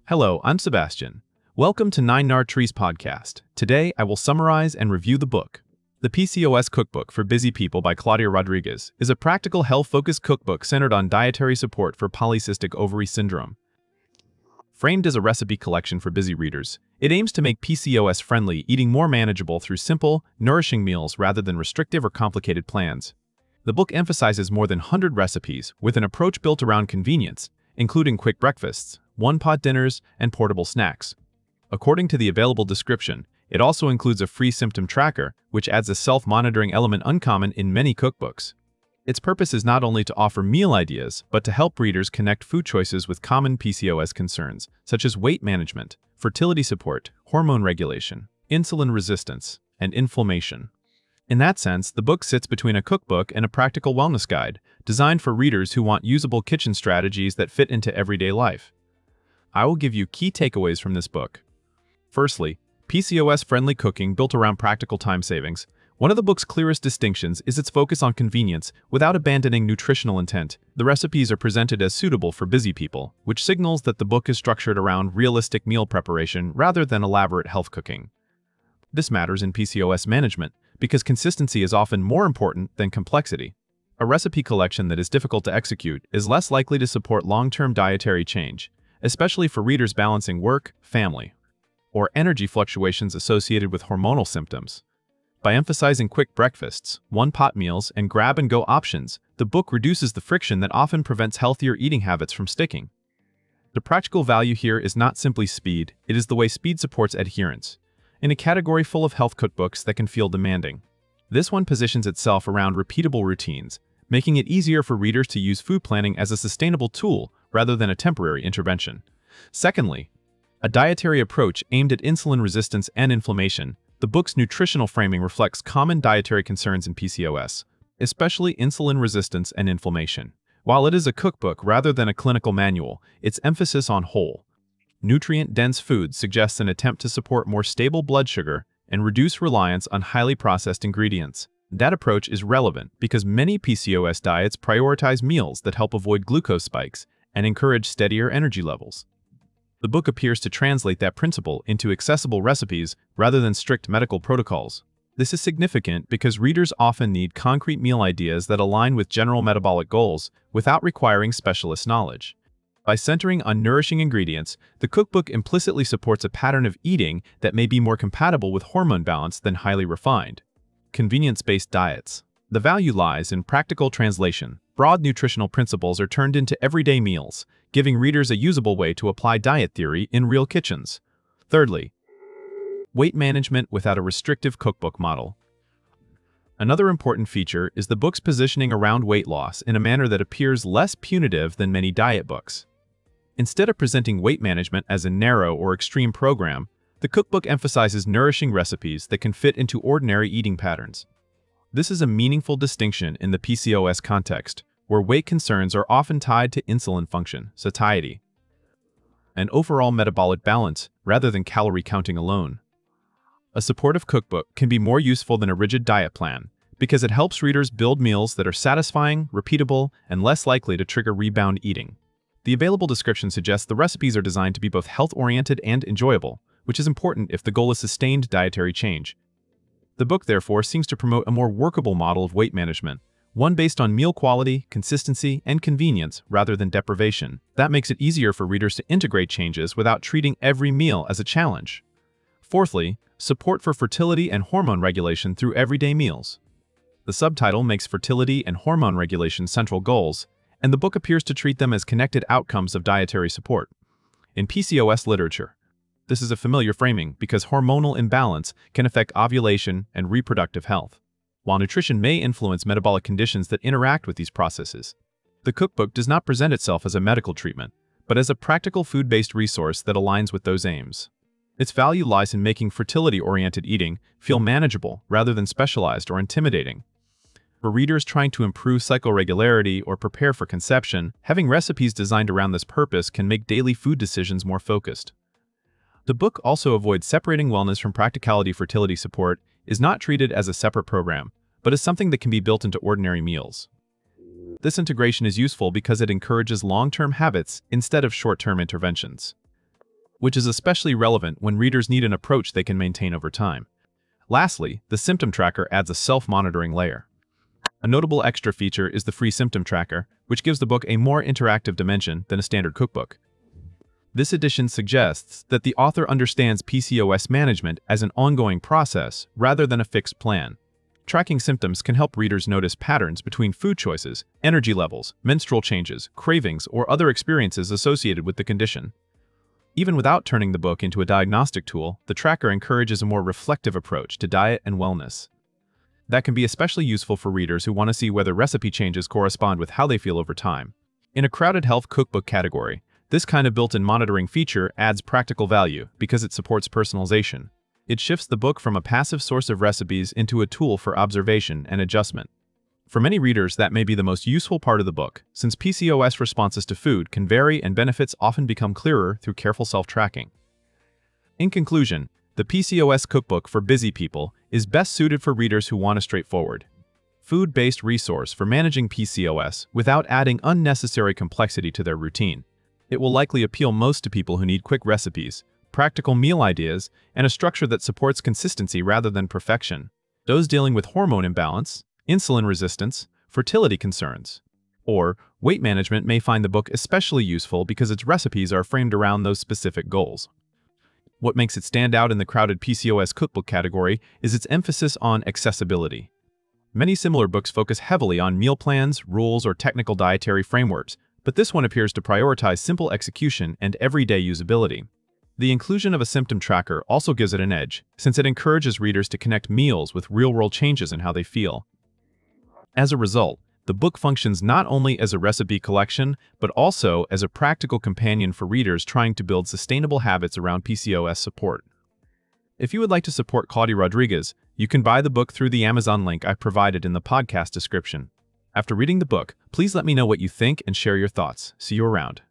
Hello, I'm Sebastian. Welcome to Nine Nar Trees podcast. Today, I will summarize and review the book. The PCOS Cookbook for Busy People by Claudia Rodriguez is a practical health-focused cookbook centered on dietary support for polycystic ovary syndrome. Framed as a recipe collection for busy readers, it aims to make PCOS-friendly eating more manageable through simple, nourishing meals rather than restrictive or complicated plans. The book emphasizes more than 100 recipes with an approach built around convenience, including quick breakfasts, one-pot dinners, and portable snacks. According to the available description, it also includes a free symptom tracker, which adds a self-monitoring element uncommon in many cookbooks. Its purpose is not only to offer meal ideas, but to help readers connect food choices with common PCOS concerns, such as weight management, fertility support, hormone regulation, insulin resistance, and inflammation. In that sense, the book sits between a cookbook and a practical wellness guide, designed for readers who want usable kitchen strategies that fit into everyday life. I will give you key takeaways from this book. Firstly, PCOS-friendly cooking built around practical time savings. One of the book's clearest distinctions is its focus on convenience without abandoning nutritional intent. The recipes are presented as suitable for busy people, which signals that the book is structured around realistic meal preparation rather than elaborate health cooking. This matters in PCOS management because consistency is often more important than complexity. A recipe collection that is difficult to execute is less likely to support long-term dietary change, especially for readers balancing work, family, or energy fluctuations associated with hormonal symptoms. By emphasizing quick breakfasts, one-pot meals, and grab-and-go options, the book reduces the friction that often prevents healthier eating habits from sticking. The practical value here is not simply speed, it is the way speed supports adherence, in a category full of health cookbooks that can feel demanding. This one positions itself around repeatable routines, making it easier for readers to use food planning as a sustainable tool rather than a temporary intervention. Secondly, a dietary approach aimed at insulin resistance and inflammation. The book's nutritional framing reflects common dietary concerns in PCOS, especially insulin resistance and inflammation. While it is a cookbook rather than a clinical manual, its emphasis on whole, nutrient-dense foods suggests an attempt to support more stable blood sugar and reduce reliance on highly processed ingredients. That approach is relevant because many PCOS diets prioritize meals that help avoid glucose spikes and encourage steadier energy levels. The book appears to translate that principle into accessible recipes rather than strict medical protocols. This is significant because readers often need concrete meal ideas that align with general metabolic goals without requiring specialist knowledge. By centering on nourishing ingredients, the cookbook implicitly supports a pattern of eating that may be more compatible with hormone balance than highly refined, convenience-based diets. The value lies in practical translation. Broad nutritional principles are turned into everyday meals, giving readers a usable way to apply diet theory in real kitchens. Thirdly, weight management without a restrictive cookbook model. Another important feature is the book's positioning around weight loss in a manner that appears less punitive than many diet books. Instead of presenting weight management as a narrow or extreme program, the cookbook emphasizes nourishing recipes that can fit into ordinary eating patterns. This is a meaningful distinction in the PCOS context, where weight concerns are often tied to insulin function, satiety, and overall metabolic balance rather than calorie counting alone. A supportive cookbook can be more useful than a rigid diet plan because it helps readers build meals that are satisfying, repeatable, and less likely to trigger rebound eating. The available description suggests the recipes are designed to be both health-oriented and enjoyable, which is important if the goal is sustained dietary change. The book, therefore, seems to promote a more workable model of weight management, one based on meal quality, consistency, and convenience rather than deprivation. That makes it easier for readers to integrate changes without treating every meal as a challenge. Fourthly, support for fertility and hormone regulation through everyday meals. The subtitle makes fertility and hormone regulation central goals, and the book appears to treat them as connected outcomes of dietary support. In PCOS literature, this is a familiar framing because hormonal imbalance can affect ovulation and reproductive health, while nutrition may influence metabolic conditions that interact with these processes. The cookbook does not present itself as a medical treatment, but as a practical food-based resource that aligns with those aims. Its value lies in making fertility-oriented eating feel manageable rather than specialized or intimidating. For readers trying to improve cycle regularity or prepare for conception, having recipes designed around this purpose can make daily food decisions more focused. The book also avoids separating wellness from practicality. Fertility support is not treated as a separate program, but as something that can be built into ordinary meals. This integration is useful because it encourages long-term habits instead of short-term interventions. which is especially relevant when readers need an approach they can maintain over time. Lastly, the symptom tracker adds a self-monitoring layer. A notable extra feature is the free symptom tracker, which gives the book a more interactive dimension than a standard cookbook. This edition suggests that the author understands PCOS management as an ongoing process rather than a fixed plan. Tracking symptoms can help readers notice patterns between food choices, energy levels, menstrual changes, cravings, or other experiences associated with the condition. Even without turning the book into a diagnostic tool, the tracker encourages a more reflective approach to diet and wellness. That can be especially useful for readers who want to see whether recipe changes correspond with how they feel over time. In a crowded health cookbook category, this kind of built-in monitoring feature adds practical value because it supports personalization. It shifts the book from a passive source of recipes into a tool for observation and adjustment. For many readers, that may be the most useful part of the book, since PCOS responses to food can vary and benefits often become clearer through careful self-tracking. In conclusion, the PCOS cookbook for busy people is best suited for readers who want a straightforward, food-based resource for managing PCOS without adding unnecessary complexity to their routine. It will likely appeal most to people who need quick recipes, practical meal ideas, and a structure that supports consistency rather than perfection. Those dealing with hormone imbalance, insulin resistance, fertility concerns, or weight management may find the book especially useful because its recipes are framed around those specific goals. What makes it stand out in the crowded PCOS cookbook category is its emphasis on accessibility. Many similar books focus heavily on meal plans, rules, or technical dietary frameworks, but this one appears to prioritize simple execution and everyday usability. The inclusion of a symptom tracker also gives it an edge, since it encourages readers to connect meals with real-world changes in how they feel. As a result, the book functions not only as a recipe collection, but also as a practical companion for readers trying to build sustainable habits around PCOS support. If you would like to support Claudia Rodriguez, you can buy the book through the Amazon link I provided in the podcast description. After reading the book, please let me know what you think and share your thoughts. See you around.